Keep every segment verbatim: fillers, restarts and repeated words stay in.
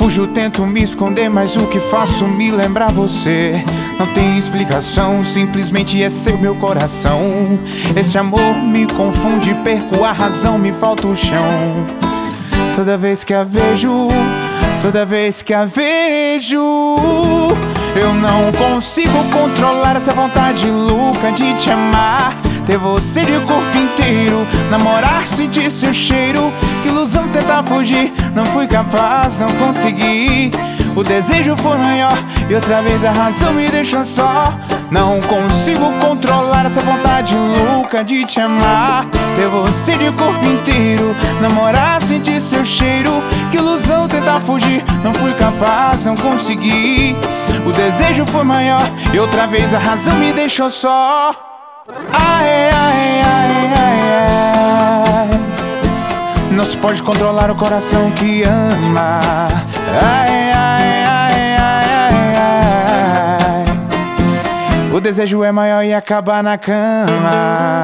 fujo, tento me esconder, mas o que faço me lembra você. Não tem explicação, simplesmente é seu meu coração. Esse amor me confunde, perco a razão, me falta o chão. Toda vez que a vejo, toda vez que a vejo, eu não consigo controlar essa vontade louca de te amar. Ter você de corpo inteiro, namorar, sentir seu cheiro. Que ilusão tentar fugir, não fui capaz, não consegui. O desejo foi maior e outra vez a razão me deixou só. Não consigo controlar essa vontade louca de te amar. Ter você de corpo inteiro, namorar, sentir seu cheiro. Que ilusão tentar fugir, não fui capaz, não consegui. O desejo foi maior e outra vez a razão me deixou só. Ai, ai, ai, ai, ai. Não se pode controlar o coração que ama. Ai, ai, ai, ai, ai, ai. O desejo é maior e acaba na cama.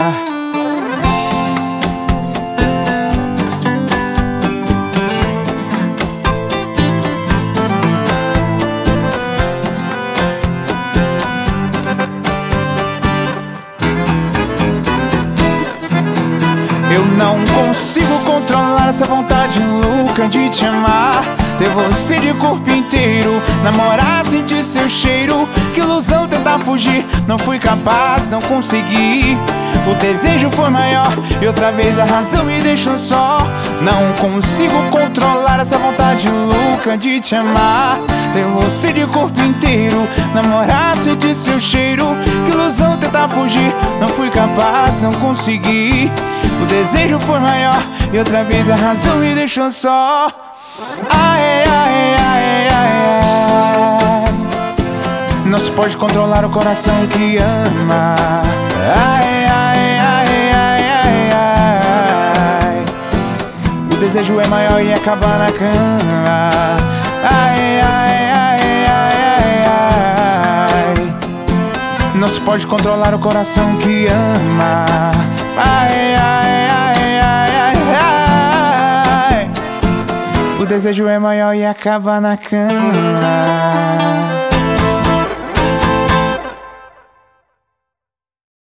Eu não consigo controlar essa vontade louca de te amar. Ter você de corpo inteiro, namorar, sentir seu cheiro. Que ilusão tentar fugir, não fui capaz, não consegui. O desejo foi maior e outra vez a razão me deixou só. Não consigo controlar essa vontade louca de te amar. Ter você de corpo inteiro, namorar, sentir seu cheiro. Que ilusão tentar fugir, não fui capaz, não consegui. O desejo foi maior e outra vez a razão me deixou só. Ai, ai, ai, ai, ai. Não se pode controlar o coração que ama. Ai, ai, ai, ai, ai, ai. O desejo é maior e acaba na cama. Ai, ai, ai, ai, ai, ai. Não se pode controlar o coração que ama. Ai, ai, ai, ai, ai, ai. O desejo é maior e acaba na cama.